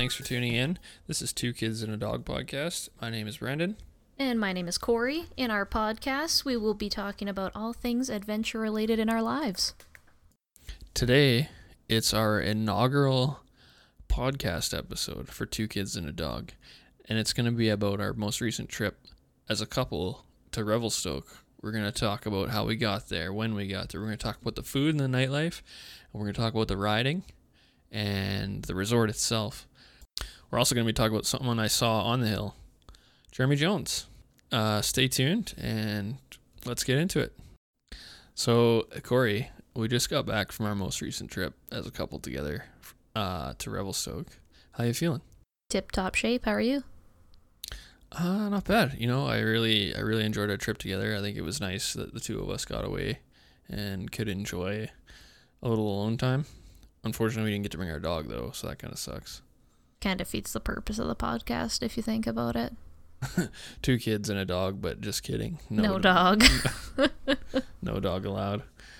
Thanks for tuning in. This is Two Kids and a Dog podcast. My name is Brandon. And my name is Corey. In our podcast, we will be talking about all things adventure related in our lives. Today, it's our inaugural podcast episode for Two Kids and a Dog. And it's going to be about our most recent trip as a couple to Revelstoke. We're going to talk about how we got there, when we got there. We're going to talk about the food and the nightlife. And we're going to talk about the riding and the resort itself. We're also going to be talking about someone I saw on the hill, Jeremy Jones. Stay tuned and let's get into it. So, Corey, we just got back from our most recent trip as a couple together to Revelstoke. How you feeling? Tip-top shape. How are you? Not bad. You know, I really enjoyed our trip together. I think it was nice that the two of us got away and could enjoy a little alone time. Unfortunately, we didn't get to bring our dog, though, so that kind of sucks. Kind of defeats the purpose of the podcast, if you think about it. Two kids and a dog, but just kidding. No dog. No dog allowed.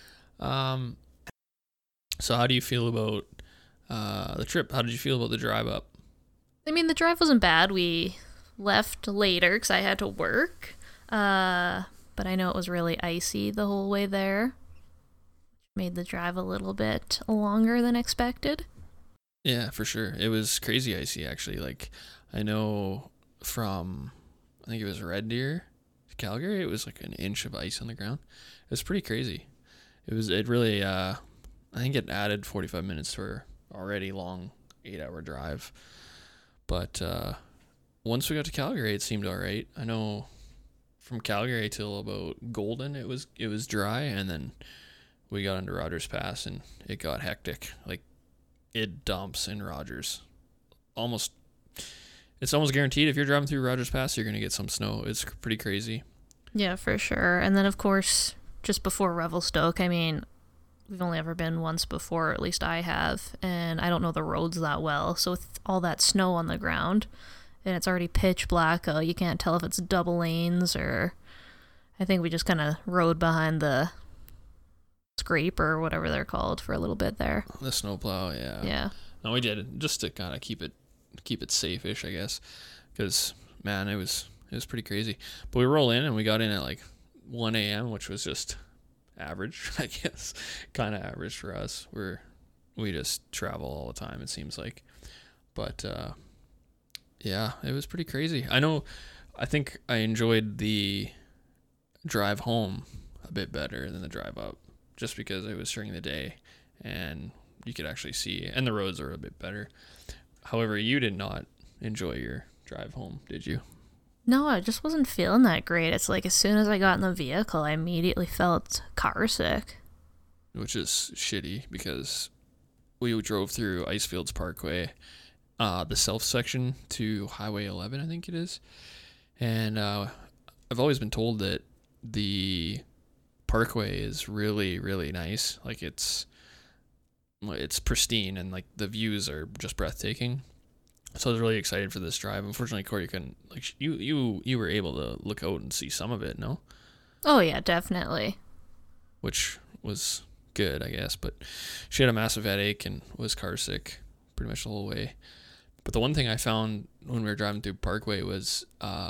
So how do you feel about the trip? How did you feel about the drive up? I mean, the drive wasn't bad. We left later because I had to work. But I know it was really icy the whole way there. Made the drive a little bit longer than expected. Yeah, for sure. It was crazy icy, actually. Like, I know from, I think it was Red Deer to Calgary, it was like an inch of ice on the ground. It was pretty crazy. It really, I think it added 45 minutes to our already long 8-hour drive. But once we got to Calgary, it seemed all right. I know from Calgary till about Golden, it was dry, and then we got into Rogers Pass, and it got hectic. Like, it dumps in Rogers. It's almost guaranteed if you're driving through Rogers Pass, you're going to get some snow. It's pretty crazy. Yeah, for sure. And then, of course, just before Revelstoke, I mean, we've only ever been once before, or at least I have, and I don't know the roads that well. So with all that snow on the ground, and it's already pitch black, you can't tell if it's double lanes or... I think we just kind of rode behind the scrape or whatever they're called for a little bit there. The snowplow, yeah. Yeah. No, we did it just to kind of keep it safe-ish, I guess, because man, it was pretty crazy. But we roll in and we got in at like 1 a.m., which was just average, I guess, kind of average for us. We just travel all the time, it seems like. But yeah, it was pretty crazy. I think I enjoyed the drive home a bit better than the drive up, just because it was during the day and you could actually see, and the roads are a bit better. However, you did not enjoy your drive home, did you? No, I just wasn't feeling that great. It's like as soon as I got in the vehicle, I immediately felt car sick. Which is shitty because we drove through Icefields Parkway, the south section to Highway 11, I think it is. And I've always been told that the Parkway is really, really nice. Like, it's pristine and like the views are just breathtaking. So I was really excited for this drive. Unfortunately, Corey couldn't. Like, you were able to look out and see some of it, no? Oh yeah, definitely. Which was good, I guess. But she had a massive headache and was car sick pretty much the whole way. But the one thing I found when we were driving through Parkway was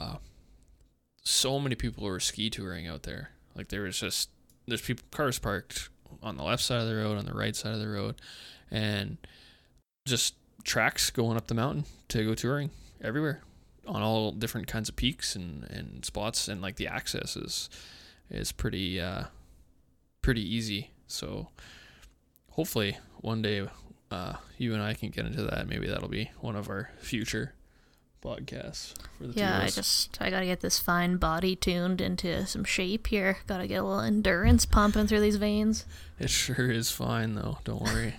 so many people were ski touring out there. Like, there's cars parked on the left side of the road, on the right side of the road, and just tracks going up the mountain to go touring everywhere on all different kinds of peaks and spots, and like the access is pretty easy. So hopefully one day you and I can get into that. Maybe that'll be one of our future podcasts for the two of us. I gotta get this fine body tuned into some shape here. Gotta get a little endurance pumping through these veins. It sure is fine though, don't worry.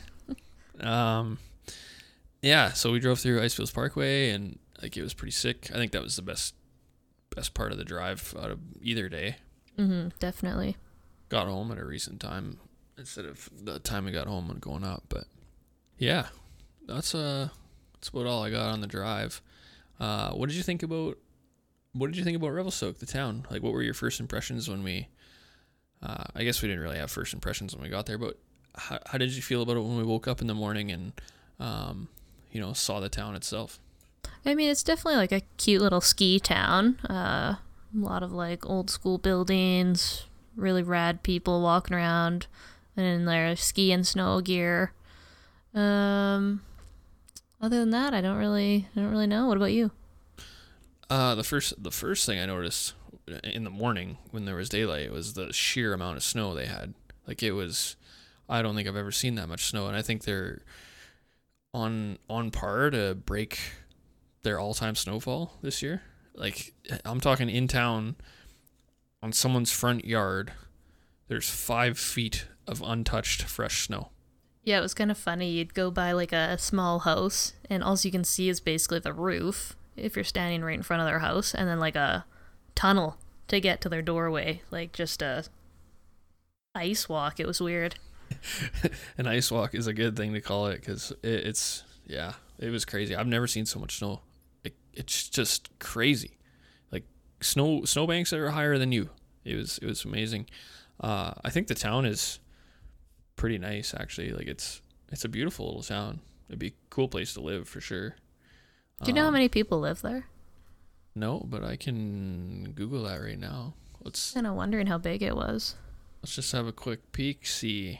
Yeah, so we drove through Icefields Parkway and like it was pretty sick. I think that was the best part of the drive out of either day. Definitely. Got home at a recent time instead of the time we got home when going up, but yeah, that's about all I got on the drive. What did you think about Revelstoke, the town? Like, what were your first impressions when we I guess we didn't really have first impressions when we got there, but how did you feel about it when we woke up in the morning and saw the town itself. I mean, it's definitely like a cute little ski town. A lot of like old school buildings, really rad people walking around in their ski and snow gear. Other than that, I don't really know. What about you? The first thing I noticed in the morning when there was daylight was the sheer amount of snow they had. Like it was, I don't think I've ever seen that much snow, and I think they're on par to break their all-time snowfall this year. Like I'm talking in town, on someone's front yard, there's 5 feet of untouched fresh snow. Yeah, it was kind of funny. You'd go by like a small house, and all you can see is basically the roof if you're standing right in front of their house, and then like a tunnel to get to their doorway, like just a ice walk. It was weird. An ice walk is a good thing to call it, because it was crazy. I've never seen so much snow. It's just crazy. Like snowbanks that are higher than you. It was amazing. I think the town is pretty nice, actually. Like it's a beautiful little town. It'd be a cool place to live for sure. Do you know how many people live there? No, but I can Google that right now. Kind of wondering how big it was. Let's just have a quick peek. See.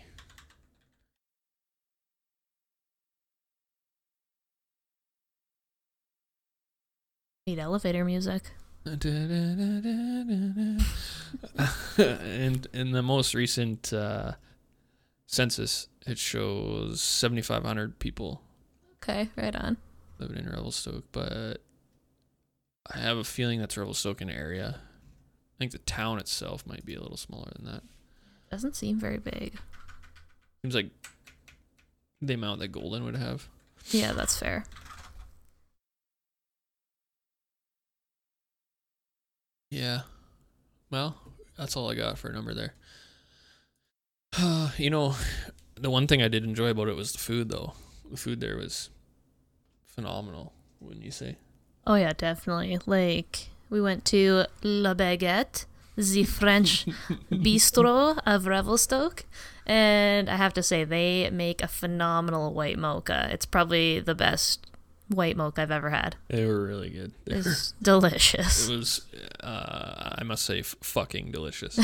Need elevator music. And in the most recent census, it shows 7,500 people. Okay, right on. Living in Revelstoke, but I have a feeling that's Revelstoke in area. I think the town itself might be a little smaller than that. Doesn't seem very big. Seems like the amount that Golden would have. Yeah, that's fair. Yeah. Well, that's all I got for a number there. The one thing I did enjoy about it was the food, though. The food there was phenomenal, wouldn't you say? Oh yeah, definitely. Like, we went to La Baguette, the French bistro of Revelstoke, and I have to say, they make a phenomenal white mocha. It's probably the best white mocha I've ever had. They were really good. It's delicious. It was, I must say, fucking delicious.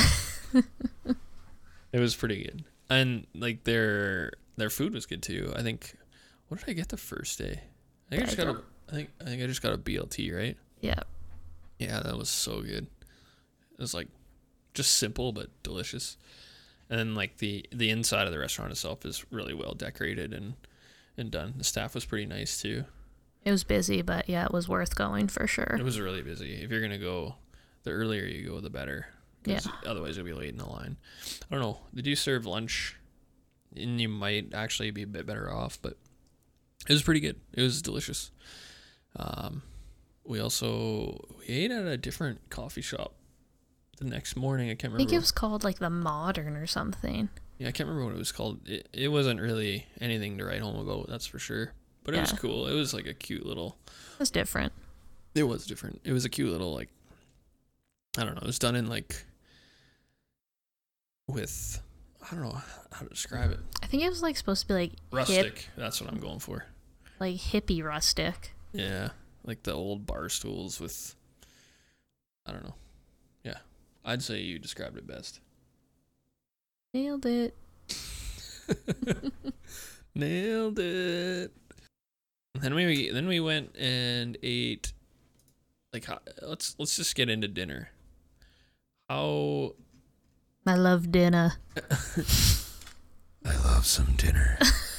It was pretty good. And, like, their food was good, too. I think, what did I get the first day? I think I just got a BLT, right? Yeah. Yeah, that was so good. It was like just simple but delicious. And then like the inside of the restaurant itself is really well decorated and done. The staff was pretty nice too. It was busy, but yeah, it was worth going for sure. It was really busy. If you're gonna go, the earlier you go, the better. Yeah. Otherwise you'll be late in the line. I don't know. Did you serve lunch? And you might actually be a bit better off, but it was pretty good. It was delicious. We ate at a different coffee shop the next morning. I can't remember. I think it was called like the Modern or something. Yeah, I can't remember what it was called. It wasn't really anything to write home about, that's for sure. But it was cool. It was like a cute little... It was different. It was different. It was a cute little, like... I don't know. It was done in like... with... I don't know how to describe it. I think it was like supposed to be like... rustic. Hip, that's what I'm going for. like hippie rustic. Yeah. Like the old bar stools with... I don't know. Yeah. I'd say you described it best. Nailed it. Nailed it. Then we went and ate. Like, let's just get into dinner. How? I love dinner. I love some dinner.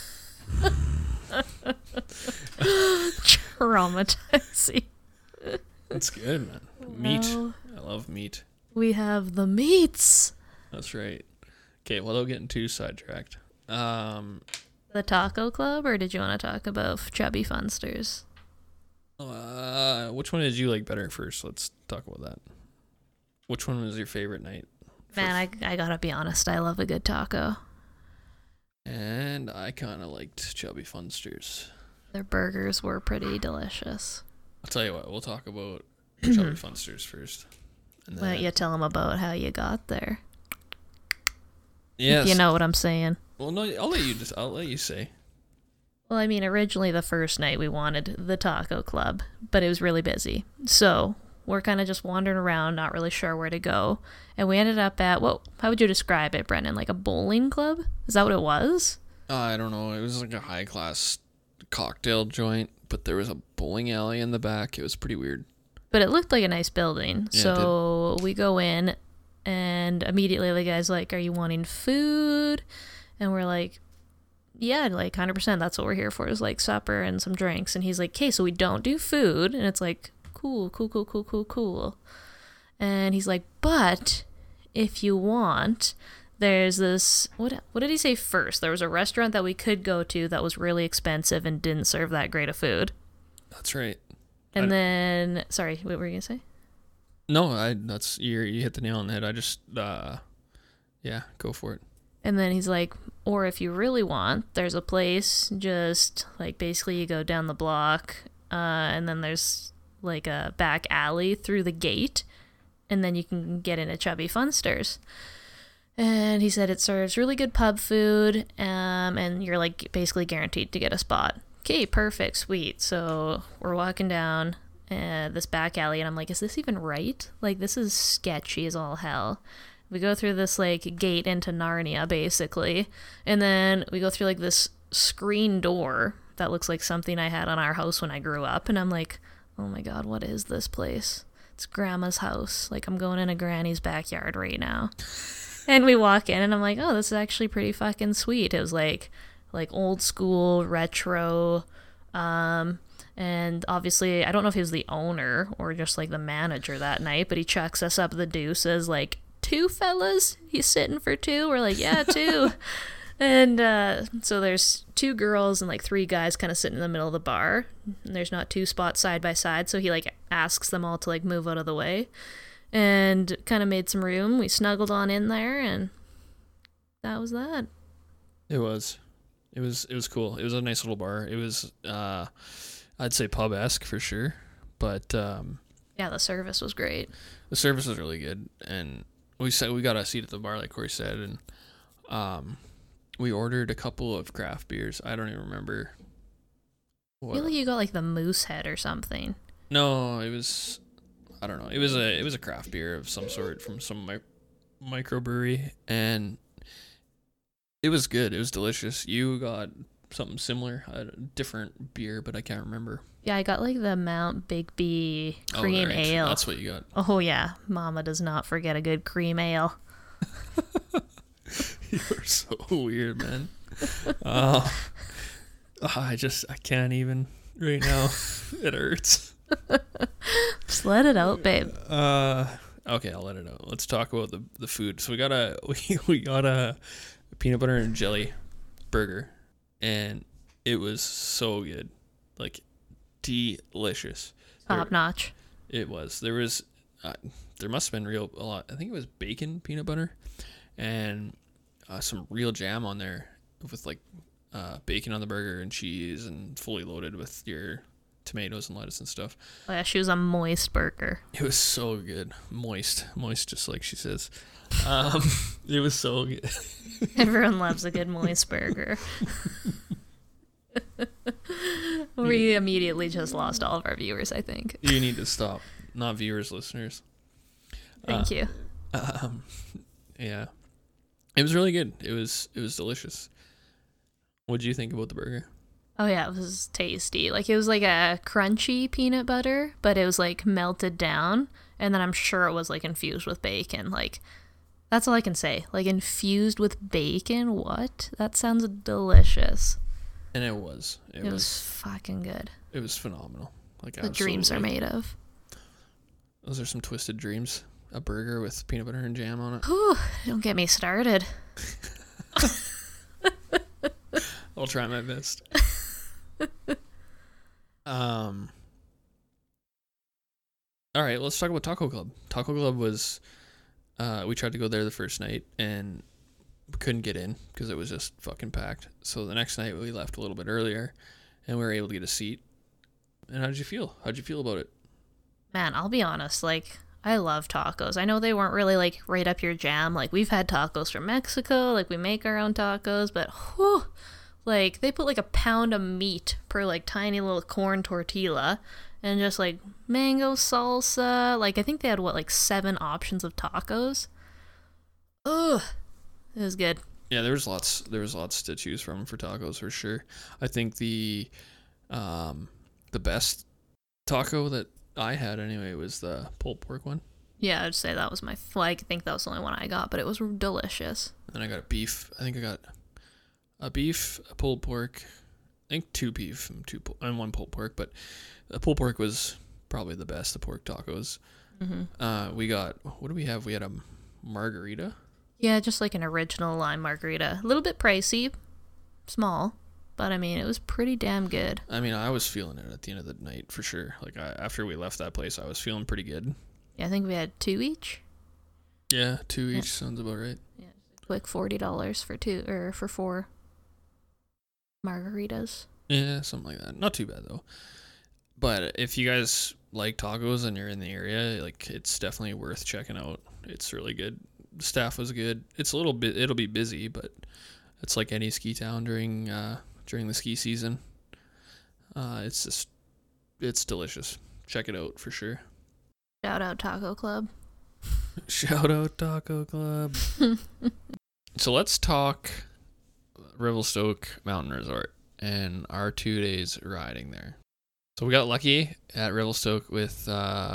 Traumatizing. That's good, man. Meat. Well, I love meat. we have the meats. That's right. Okay, without getting too sidetracked. The Taco Club, or did you want to talk about Chubby Funsters? Which one did you like better first? Let's talk about that. Which one was your favorite night? Man, I gotta be honest, I love a good taco. And I kind of liked Chubby Funsters. Their burgers were pretty delicious. I'll tell you what, we'll talk about Chubby Funsters first. And Why don't you tell them about how you got there? Yes. You know what I'm saying. Well, no, I'll let you say. Well, I mean, originally the first night we wanted the taco club, but it was really busy. So we're kind of just wandering around, not really sure where to go. And we ended up at, well, how would you describe it, Brendan? Like a bowling club? Is that what it was? I don't know. It was like a high class cocktail joint, but there was a bowling alley in the back. It was pretty weird. But it looked like a nice building. Yeah, so we go in, and immediately the guy's like, "Are you wanting food?" And we're like, "Yeah, like 100%. That's what we're here for, is like supper and some drinks." And he's like, "Okay, so we don't do food." And it's like, cool, cool, cool, cool, cool, cool. And he's like, "But if you want, there's this, what did he say first? There was a restaurant that we could go to that was really expensive and didn't serve that great of food." That's right. And then, sorry, what were you gonna say? No, you hit the nail on the head. I just, yeah, go for it. And then he's like, "Or if you really want, there's a place just like basically you go down the block, and then there's like a back alley through the gate, and then you can get into Chubby Funsters." And he said it serves really good pub food, and you're like basically guaranteed to get a spot. Okay, perfect, sweet. So we're walking down this back alley, and I'm like, is this even right? Like, this is sketchy as all hell. We go through this like gate into Narnia, basically, and then we go through like this screen door that looks like something I had on our house when I grew up, and I'm like, oh my god, what is this place? It's Grandma's house. Like, I'm going in a granny's backyard right now. And we walk in, and I'm like, oh, this is actually pretty fucking sweet. It was like old school, retro, and obviously, I don't know if he was the owner or just like the manager that night, but he chucks us up the deuces like, "2 fellas? He's sitting for 2?" We're like, "Yeah, 2." And so there's 2 girls and like 3 guys kind of sitting in the middle of the bar. And there's not 2 spots side by side, so he like asks them all to like move out of the way. And kind of made some room. We snuggled on in there, and that was that. It was cool. It was a nice little bar. It was, I'd say pub-esque for sure, but yeah, the service was great. The service was really good, and we got a seat at the bar, like Corey said, and we ordered a couple of craft beers. I don't even remember. I feel like you got like the Moosehead or something. No, it was, I don't know. It was a craft beer of some sort from some microbrewery, and it was good. It was delicious. You got something similar, a different beer, but I can't remember. Yeah, I got like the Mount Bigby cream ale. That's what you got. Oh yeah, Mama does not forget a good cream ale. You're so weird, man. I can't even right now. It hurts. Just let it out, babe. Okay, I'll let it out. Let's talk about the food. So we got a peanut butter and jelly burger, and it was so good, like delicious, Top notch. It was. There was there must have been a lot. I think it was bacon, peanut butter, and some real jam on there with like bacon on the burger and cheese, and fully loaded with your tomatoes and lettuce and stuff. Oh yeah, she was a moist burger. It was so good. Moist, just like she says. It was so good. Everyone loves a good moist burger. We immediately just lost all of our viewers, I think. You need to stop. Not viewers, listeners. Thank you. Yeah. It was really good. It was delicious. What did you think about the burger? Oh yeah, it was tasty. Like, it was like a crunchy peanut butter, but it was like melted down, and then I'm sure it was like infused with bacon. Like, that's all I can say. Like, infused with bacon? What? That sounds delicious. And it was. It was fucking good. It was phenomenal. Like, the dreams are made of. Those are some twisted dreams. A burger with peanut butter and jam on it. Whew, don't get me started. I'll try my best. All right, let's talk about Taco Club. Taco Club was, we tried to go there the first night, and we couldn't get in because it was just fucking packed. So the next night we left a little bit earlier, and we were able to get a seat. And how did you feel? How'd you feel about it? Man, I'll be honest, like, I love tacos. I know they weren't really, like, right up your jam. Like, we've had tacos from Mexico, like, we make our own tacos, but, whew, Like, they put like a pound of meat per like tiny little corn tortilla and just like mango salsa. Like, I think they had what, like 7 options of tacos. Ugh. It was good. Yeah, there was lots to choose from for tacos for sure. I think the best taco that I had anyway was the pulled pork one. Yeah, I'd say that was well, I think that was the only one I got, but it was delicious. And I got a beef. I think I got a beef, a pulled pork. I think 2 beef and 1 pulled pork, but the pulled pork was probably the best. The pork tacos. We got, what do we have? We had a margarita. Yeah, just like an original lime margarita. A little bit pricey, small, but I mean, it was pretty damn good. I mean, I was feeling it at the end of the night for sure. Like after we left that place, I was feeling pretty good. Yeah, I think we had 2 each. Yeah, 2 each sounds about right. Yeah, quick $40 for 2 or for 4 margaritas. Yeah, something like that. Not too bad though. But if you guys like tacos and you're in the area, like it's definitely worth checking out. It's really good. The staff was good. It's a little bit. It'll be busy, but it's like any ski town during the ski season. It's delicious. Check it out for sure. Shout out Taco Club. Shout out Taco Club. So let's talk Revelstoke Mountain Resort and our 2 days riding there. So we got lucky at Revelstoke with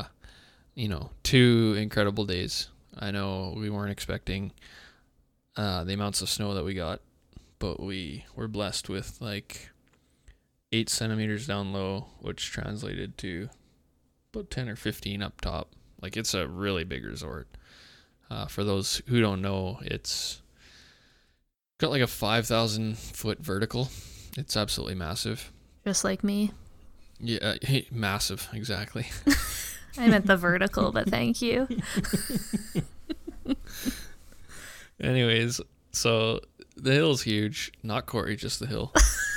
2 incredible days. I know we weren't expecting the amounts of snow that we got, but we were blessed with like 8 centimeters down low, which translated to about 10 or 15 up top. Like, it's a really big resort. For those who don't know, it's got like a 5,000 foot vertical. It's absolutely massive. Just like me. Yeah, massive, exactly. I meant the vertical, but thank you. Anyways, so the hill's huge. Not Corey, just the hill.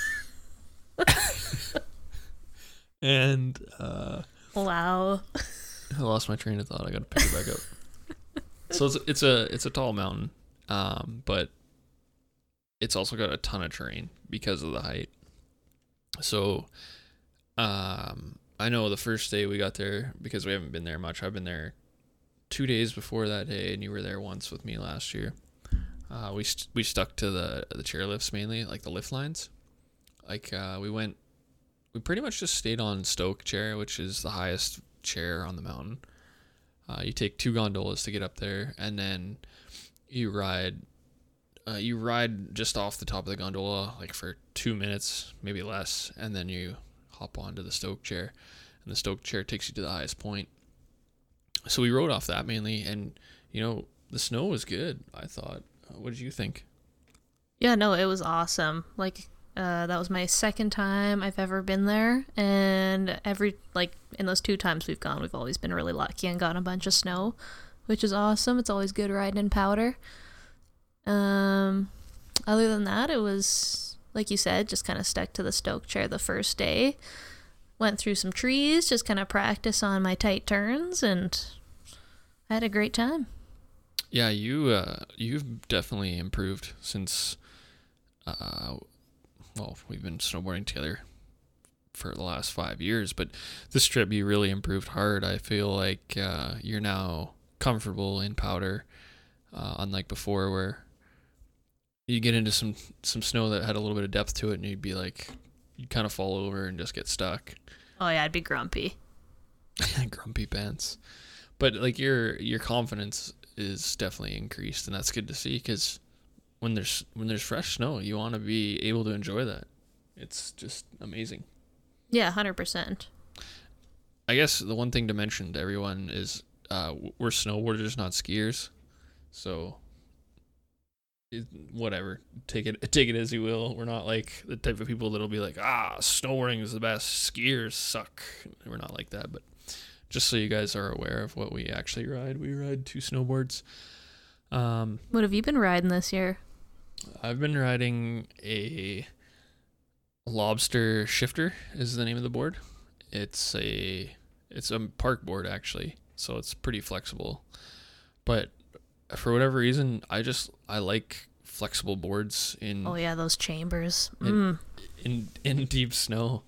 And wow. I lost my train of thought. I got to pick it back up. So it's a tall mountain, but it's also got a ton of terrain because of the height. So I know the first day we got there, because we haven't been there much. I've been there 2 days before that day, and you were there once with me last year. We stuck to the chairlifts mainly, like the lift lines. Like we pretty much just stayed on Stoke Chair, which is the highest chair on the mountain. You take 2 gondolas to get up there, and then you ride just off the top of the gondola like for 2 minutes, maybe less, and then you hop onto the Stoke Chair, and the Stoke Chair takes you to the highest point. So we rode off that mainly, and the snow was good, I thought. What did you think? Yeah, no, it was awesome. Like, that was my second time I've ever been there, and in those 2 times we've gone, we've always been really lucky and gotten a bunch of snow, which is awesome. It's always good riding in powder. Other than that, it was, like you said, just kind of stuck to the Stoke Chair the first day. Went through some trees, just kind of practice on my tight turns, and I had a great time. Yeah, you've definitely improved since we've been snowboarding together for the last 5 years, but this trip you really improved hard. I feel like you're now comfortable in powder, unlike before where you get into some snow that had a little bit of depth to it, and you'd kind of fall over and just get stuck. Oh yeah, I'd be grumpy. Grumpy pants. But like your confidence is definitely increased, and that's good to see, because when there's fresh snow, you want to be able to enjoy that. It's just amazing. Yeah, 100%. I guess the one thing to mention to everyone is we're snowboarders, not skiers. So whatever, take it as you will. We're not like the type of people that'll be like, snowboarding is the best, skiers suck. We're not like that. But just so you guys are aware of what we actually ride, we ride 2 snowboards. What have you been riding this year? I've been riding a Lobster Shifter is the name of the board. It's a park board actually, so it's pretty flexible. But for whatever reason, I like flexible boards Oh yeah, those chambers. in deep snow.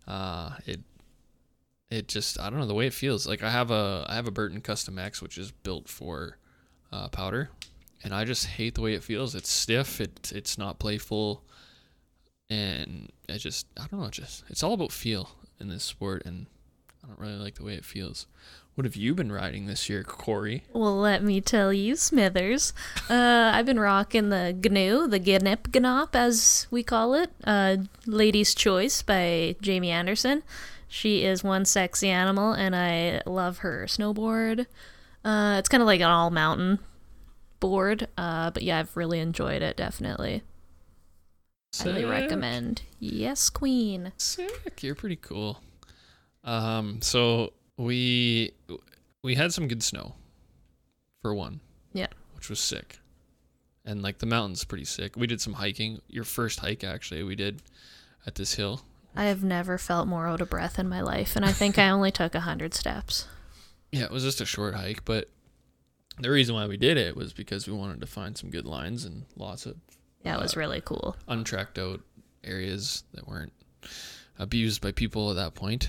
It just, I don't know, the way it feels. Like I have a Burton Custom X, which is built for powder, and I just hate the way it feels. It's stiff. It's not playful, and I don't know. It's all about feel in this sport, and I don't really like the way it feels. What have you been riding this year, Corey? Well, let me tell you, Smithers. I've been rocking the GNU, the Gnip Gnop, as we call it. Lady's Choice by Jamie Anderson. She is one sexy animal, and I love her snowboard. It's kind of like an all-mountain board, but yeah, I've really enjoyed it, definitely. Highly recommend. Yes, queen. Sick. You're pretty cool. So we had some good snow, for one. Yeah. Which was sick. And like the mountain's pretty sick. We did some hiking. Your first hike, actually, we did at this hill. I have never felt more out of breath in my life, and I think I only took 100 steps. Yeah, it was just a short hike, but the reason why we did it was because we wanted to find some good lines and lots of Yeah, it was really cool. untracked out areas that weren't abused by people at that point.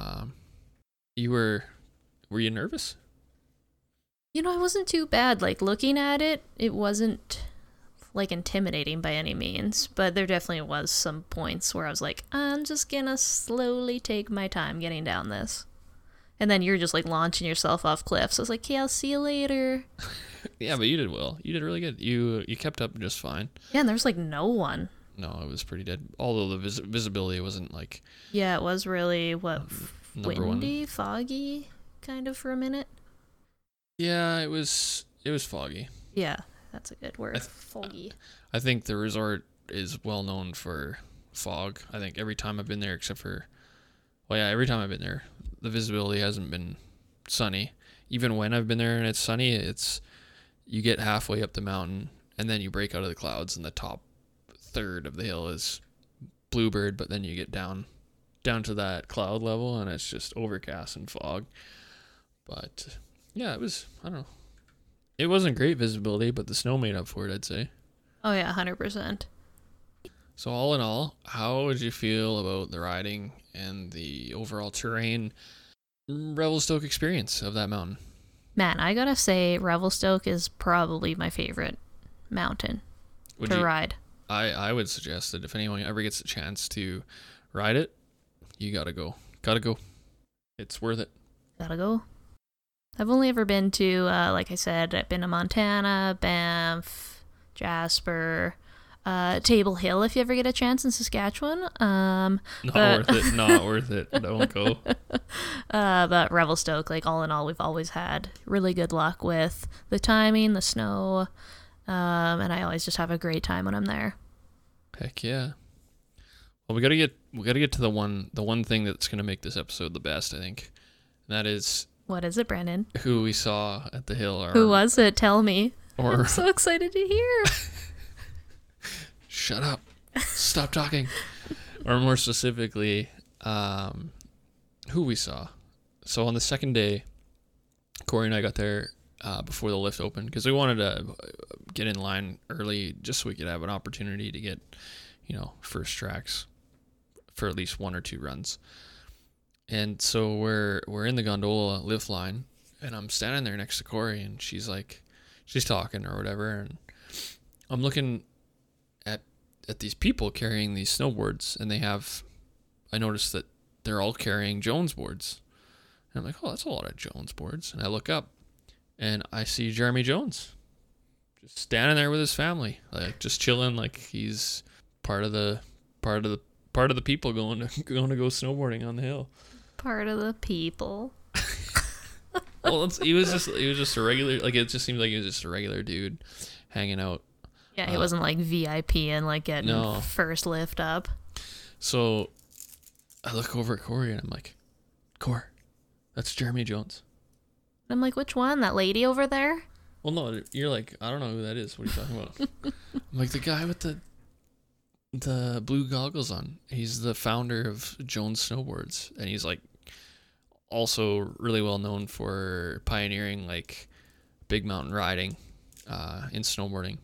Were you nervous? You know, I wasn't too bad. Like, looking at it, it wasn't, like, intimidating by any means. But there definitely was some points where I was like, I'm just gonna slowly take my time getting down this. And then you're just, like, launching yourself off cliffs. I was like, okay, I'll see you later. Yeah, but you did well. You did really good. You kept up just fine. Yeah, and there was, like, no one. No, it was pretty dead. Although the visibility wasn't, like... Yeah, it was really, windy, one. foggy, kind of, for a minute. Yeah, it was foggy. Yeah, that's a good word. Foggy. I think the resort is well known for fog. I think every time I've been there, every time I've been there, the visibility hasn't been sunny. Even when I've been there and it's sunny, you get halfway up the mountain and then you break out of the clouds and the top third of the hill is bluebird, but then you get down to that cloud level and it's just overcast and fog. But yeah, I don't know. It wasn't great visibility, but the snow made up for it, I'd say. Oh yeah, 100%. So all in all, how would you feel about the riding and the overall terrain Revelstoke experience of that mountain? Man, I gotta say, Revelstoke is probably my favorite mountain to ride. I would suggest that if anyone ever gets a chance to ride it, you gotta go. Gotta go. It's worth it. Gotta go. I've only ever been to, like I said, I've been to Montana, Banff, Jasper, Table Hill if you ever get a chance in Saskatchewan. Worth it. Not worth it. Don't go. But Revelstoke, like all in all, we've always had really good luck with the timing, the snow, and I always just have a great time when I'm there. Heck yeah. Well, we gotta get to the one thing that's gonna make this episode the best, I think. And that is, what is it, Brendan? who we saw at the hill. Who was it? Tell me. I'm so excited to hear. Shut up. Stop talking. Or more specifically, who we saw. So on the second day, Corey and I got there before the lift opened because we wanted to get in line early just so we could have an opportunity to get, first tracks for at least one or two runs. And so we're in the gondola lift line, and I'm standing there next to Corey, and she's talking or whatever, and I'm looking at these people carrying these snowboards, and I noticed that they're all carrying Jones boards. And I'm like, oh, that's a lot of Jones boards. And I look up, and I see Jeremy Jones just standing there with his family, like just chilling, like he's part of the people going to go snowboarding on the hill. Part of the people. Well, he was just a regular, like it just seemed like he was just a regular dude hanging out. Yeah, he wasn't like VIP and like getting first lift up. So I look over at Corey and I'm like, Cor, that's Jeremy Jones. I'm like, which one? That lady over there? Well, no, you're like, I don't know who that is. What are you talking about? I'm like, the guy with the blue goggles on. He's the founder of Jones Snowboards, and he's like also really well known for pioneering like big mountain riding in snowboarding.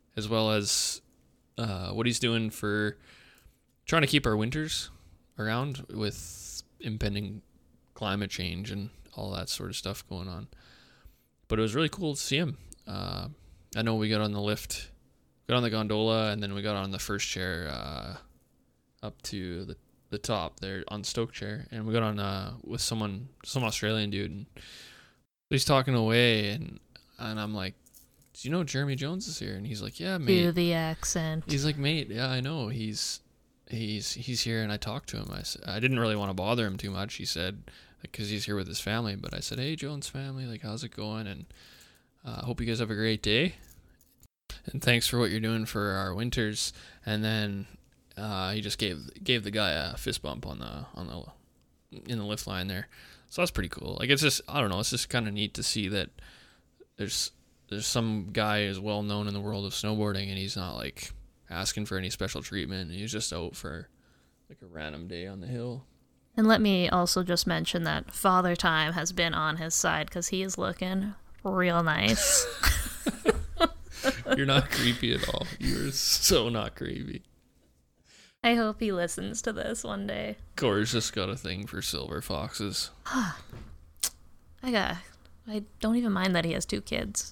as well as what he's doing for trying to keep our winters around with impending climate change and all that sort of stuff going on. But it was really cool to see him. I know we got on the lift, got on the gondola, and then we got on the first chair up to the top there on Stoke chair, and we got on with some Australian dude, and he's talking away, and I'm like, do you know Jeremy Jones is here? And he's like, yeah, mate. Do the accent. He's like, mate, yeah, I know. He's here, and I talked to him. I didn't really want to bother him too much. He said, because he's here with his family. But I said, hey, Jones family, like, how's it going? And hope you guys have a great day. And thanks for what you're doing for our winters. And then he just gave the guy a fist bump in the lift line there. So that's pretty cool. Like, it's just, I don't know, it's just kind of neat to see that there's some guy who's well known in the world of snowboarding, and he's not like asking for any special treatment. He's just out for like a random day on the hill. And let me also just mention that Father Time has been on his side because he is looking real nice. You're not creepy at all. You're so not creepy. I hope he listens to this one day. Cora's just got a thing for silver foxes. I don't even mind that he has 2 kids.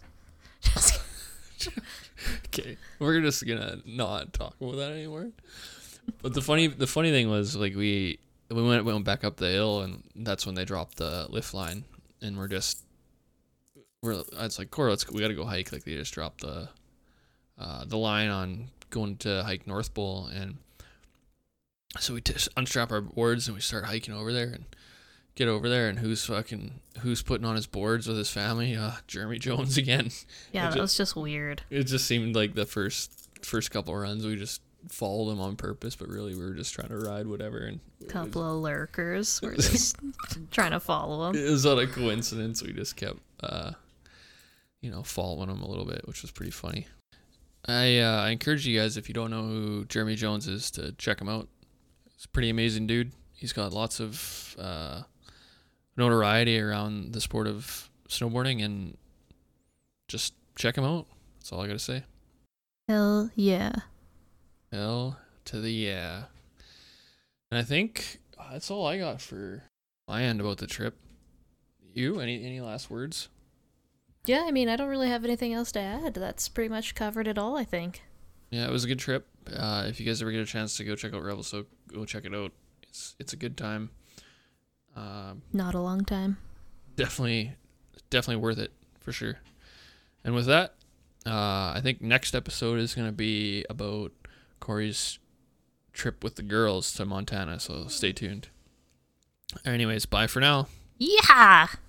Okay, we're just gonna not talk about that anymore. But the funny thing was, like, we went back up the hill, and that's when they dropped the lift line, and it's like, Cora, we gotta go hike. Like, they just dropped the line on going to hike North Bowl, and so we unstrap our boards and we start hiking over there and get over there, and who's putting on his boards with his family? Jeremy Jones again. Yeah, that was just weird. It just seemed like the first couple runs we just followed him on purpose, but really we were just trying to ride whatever. And couple of lurkers were just trying to follow him. It was not a coincidence. We just kept following him a little bit, which was pretty funny. I encourage you guys, if you don't know who Jeremy Jones is, to check him out. He's a pretty amazing dude. He's got lots of notoriety around the sport of snowboarding, and just check him out. That's all I gotta say. Hell yeah. Hell to the yeah. And I think that's all I got for my end about the trip. You, any last words? Yeah, I mean, I don't really have anything else to add. That's pretty much covered it all, I think. Yeah, it was a good trip. If you guys ever get a chance to go check out Revelstoke, go check it out. It's a good time. Not a long time. Definitely worth it for sure. And with that, I think next episode is going to be about Corey's trip with the girls to Montana. So stay tuned. Anyways, bye for now. Yeah.